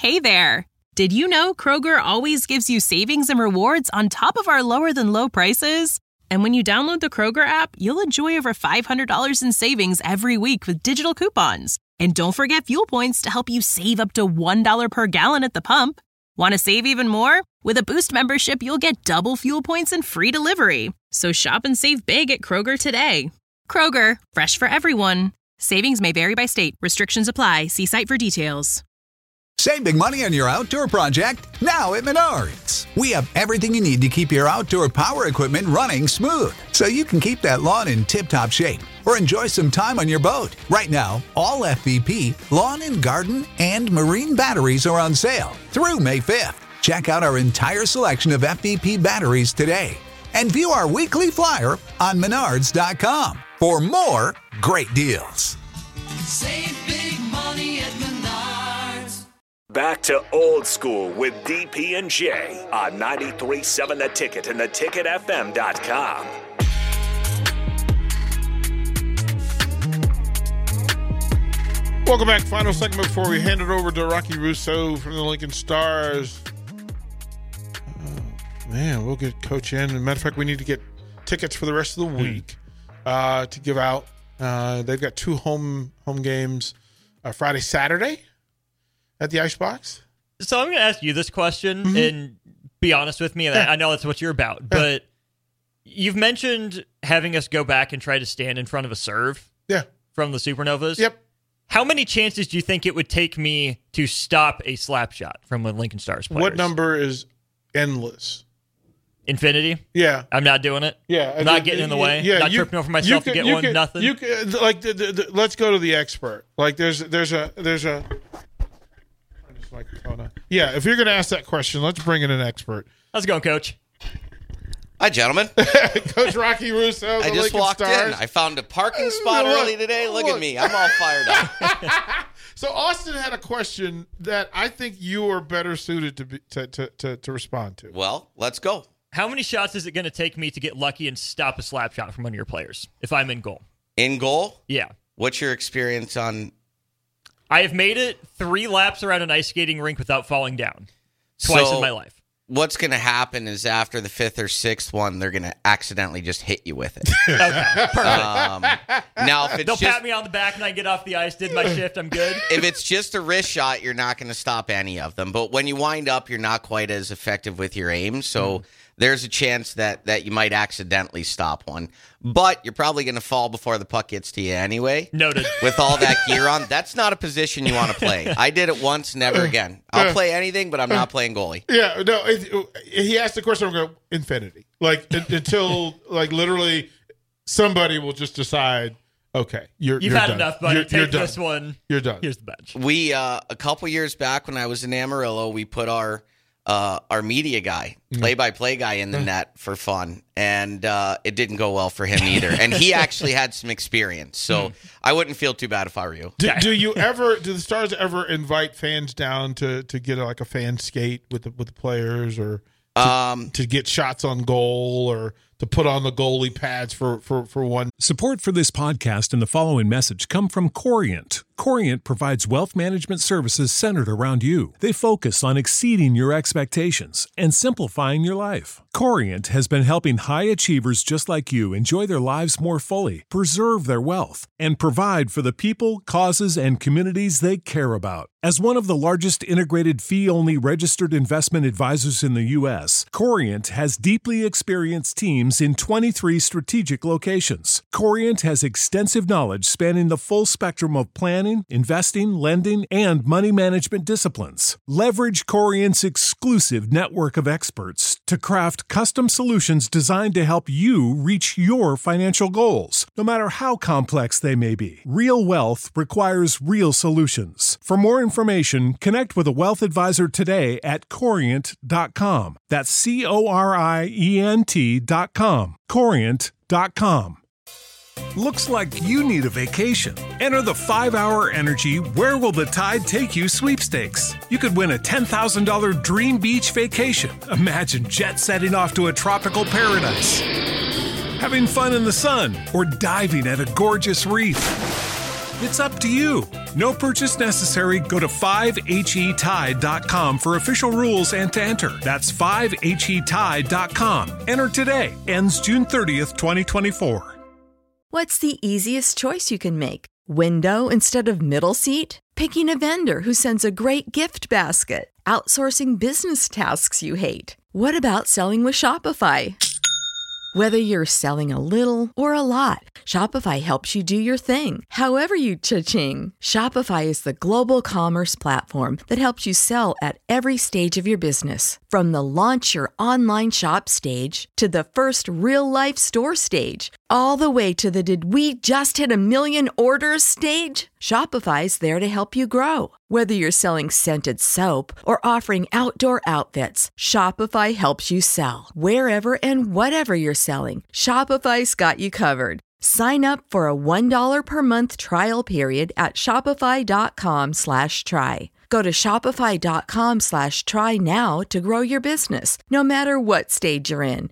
Hey there! Did you know Kroger always gives you savings and rewards on top of our lower-than-low prices? And when you download the Kroger app, you'll enjoy over $500 in savings every week with digital coupons. And don't forget fuel points to help you save up to $1 per gallon at the pump. Want to save even more? With a Boost membership, you'll get double fuel points and free delivery. So shop and save big at Kroger today. Kroger, fresh for everyone. Savings may vary by state. Restrictions apply. See site for details. Save big money on your outdoor project now at Menards. We have everything you need to keep your outdoor power equipment running smooth, so you can keep that lawn in tip-top shape or enjoy some time on your boat. Right now, all FVP, lawn and garden, and marine batteries are on sale through May 5th. Check out our entire selection of FVP batteries today and view our weekly flyer on Menards.com for more great deals. Save big money at Menards. Back to old school with DP and J on 93.7 The Ticket and theticketfm.com. Welcome back. Final segment before we hand it over to Rocky Rousseau from the Lincoln Stars. Man, we'll get Coach in. As a matter of fact, we need to get tickets for the rest of the week to give out. They've got two home games, Friday, Saturday at the Icebox. So I'm going to ask you this question and be honest with me. I know that's what you're about, but you've mentioned having us go back and try to stand in front of a serve from the Supernovas. Yep. How many chances do you think it would take me to stop a slap shot from a Lincoln Stars player? What number is endless? Infinity? Yeah. I'm not doing it? Yeah. Not getting in the way? Yeah, not tripping over myself to get one? Nothing? You can, like, let's go to the expert. Like, there's a yeah, if you're going to ask that question, let's bring in an expert. How's it going, Coach? Hi, gentlemen. Coach Rocky Russo. I just walked in. I found a parking spot early today. Look at me. I'm all fired up. So Austin had a question that I think you are better suited to respond to. Well, let's go. How many shots is it going to take me to get lucky and stop a slap shot from one of your players if I'm in goal? In goal? Yeah. What's your experience on? I have made it 3 laps around an ice skating rink without falling down twice in my life. What's going to happen is after the 5th or 6th one, they're going to accidentally just hit you with it. Okay, perfect. Now, if it's they'll pat me on the back and I get off the ice, did my shift, I'm good. If it's just a wrist shot, you're not going to stop any of them. But when you wind up, you're not quite as effective with your aim. So there's a chance that you might accidentally stop one. But you're probably going to fall before the puck gets to you anyway. Noted. With all that gear on, that's not a position you want to play. I did it once, never again. I'll play anything, but I'm not playing goalie. Yeah, no. He asked the question. I'm going infinity, like until like literally somebody will just decide. Okay, you've had done. enough, buddy. Take done. this one. You're done. Here's the bench. We a couple years back when I was in Amarillo, we put our media guy, play-by-play guy in the net for fun, and it didn't go well for him either. And he actually had some experience, so I wouldn't feel too bad if I were you. Do the Stars ever invite fans down to get like a fan skate with the players, or to get shots on goal, or to put on the goalie pads for one? Support for this podcast and the following message come from Corient. Corient provides wealth management services centered around you. They focus on exceeding your expectations and simplifying your life. Corient has been helping high achievers just like you enjoy their lives more fully, preserve their wealth, and provide for the people, causes, and communities they care about. As one of the largest integrated fee-only registered investment advisors in the U.S., Corient has deeply experienced teams in 23 strategic locations. Corient has extensive knowledge spanning the full spectrum of planning, investing, lending, and money management disciplines. Leverage Corient's exclusive network of experts to craft custom solutions designed to help you reach your financial goals, no matter how complex they may be. Real wealth requires real solutions. For more information, connect with a wealth advisor today at Corient.com. That's Corient.com. Corient.com. Looks like you need a vacation. Enter the 5-Hour Energy Where Will the Tide Take You sweepstakes. You could win a $10,000 dream beach vacation. Imagine jet setting off to a tropical paradise, having fun in the sun, or diving at a gorgeous reef. It's up to you. No purchase necessary. Go to 5HETide.com for official rules and to enter. That's 5HETide.com. Enter today. Ends June 30th, 2024. What's the easiest choice you can make? Window instead of middle seat? Picking a vendor who sends a great gift basket? Outsourcing business tasks you hate? What about selling with Shopify? Whether you're selling a little or a lot, Shopify helps you do your thing, however you cha-ching. Shopify is the global commerce platform that helps you sell at every stage of your business. From the launch your online shop stage to the first real-life store stage, all the way to the did we just hit 1 million orders stage. Shopify's there to help you grow. Whether you're selling scented soap or offering outdoor outfits, Shopify helps you sell. Wherever and whatever you're selling, Shopify's got you covered. Sign up for a $1 per month trial period at shopify.com/try. Go to shopify.com/try now to grow your business, no matter what stage you're in.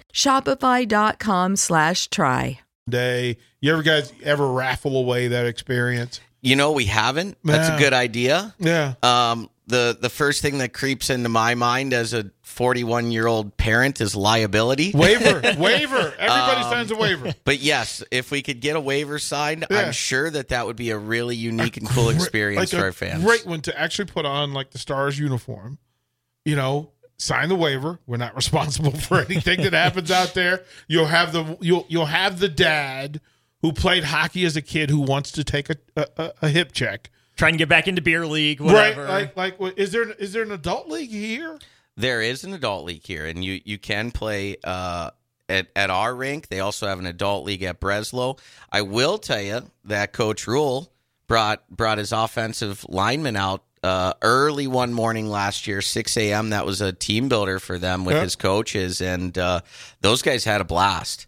Shopify.com/try. Day. You ever raffle away that experience? You know, we haven't. That's a good idea. Yeah. The first thing that creeps into my mind as a 41-year-old parent is liability. Waiver. Everybody signs a waiver. But yes, if we could get a waiver signed, I'm sure that would be a really unique and cool experience for our fans. Great one to actually put on, like the Stars uniform. You know, sign the waiver. We're not responsible for anything that happens out there. You'll have the dad who played hockey as a kid who wants to take a hip check. Trying to get back into beer league, whatever. Right, like is there an adult league here? There is an adult league here, and you can play at our rink. They also have an adult league at Breslow. I will tell you that Coach Rule brought his offensive lineman out early one morning last year, 6 a.m. That was a team builder for them with his coaches, and those guys had a blast.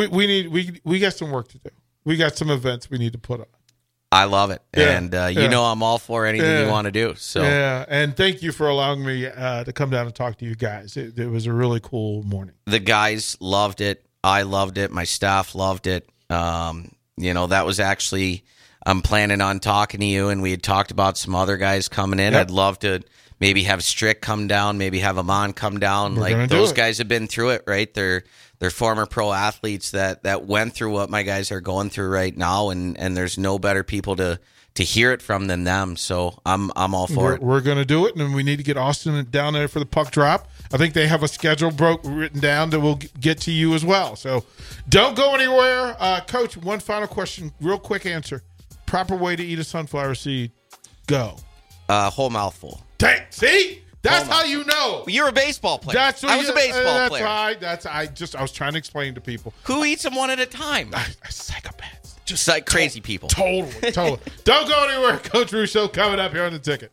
We got some work to do. We got some events we need to put on. I love it, and you know I'm all for anything you want to do. So and thank you for allowing me to come down and talk to you guys. It was a really cool morning. The guys loved it. I loved it. My staff loved it. You know, that was actually I'm planning on talking to you, and we had talked about some other guys coming in. I'd love to maybe have Strick come down, maybe have Amon come down. Like those guys have been through it, right? They're former pro athletes that went through what my guys are going through right now, and there's no better people to hear it from than them. So I'm all for it. We're going to do it, and we need to get Austin down there for the puck drop. I think they have a schedule written down that we'll get to you as well. So don't go anywhere. Coach, one final question, real quick answer. Proper way to eat a sunflower seed. Go. Whole mouthful. See? That's how you know. You're a baseball player. I was a baseball player. I was trying to explain to people. Who eats them one at a time? Psychopaths. Just like crazy people. Totally. Don't go anywhere. Coach Russo coming up here on The Ticket.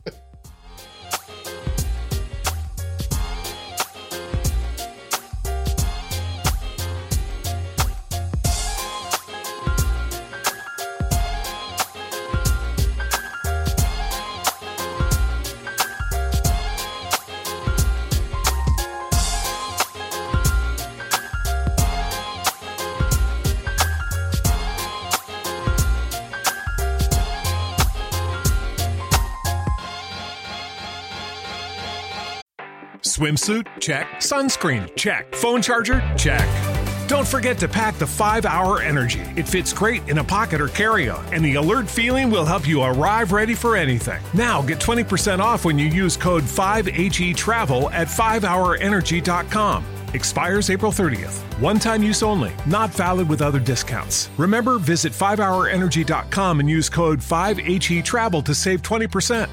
Swimsuit? Check. Sunscreen? Check. Phone charger? Check. Don't forget to pack the 5-Hour Energy. It fits great in a pocket or carry-on, and the alert feeling will help you arrive ready for anything. Now get 20% off when you use code 5HETRAVEL at 5hourenergy.com. Expires April 30th. One-time use only. Not valid with other discounts. Remember, visit 5hourenergy.com and use code 5HETRAVEL to save 20%.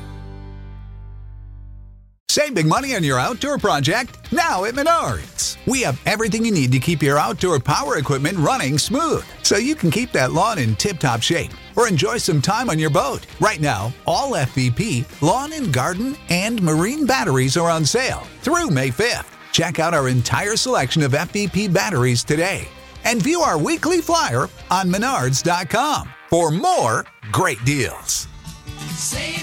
Save big money on your outdoor project now at Menards. We have everything you need to keep your outdoor power equipment running smooth, so you can keep that lawn in tip-top shape or enjoy some time on your boat. Right now, all FVP, lawn and garden, and marine batteries are on sale through May 5th. Check out our entire selection of FVP batteries today and view our weekly flyer on Menards.com for more great deals. Save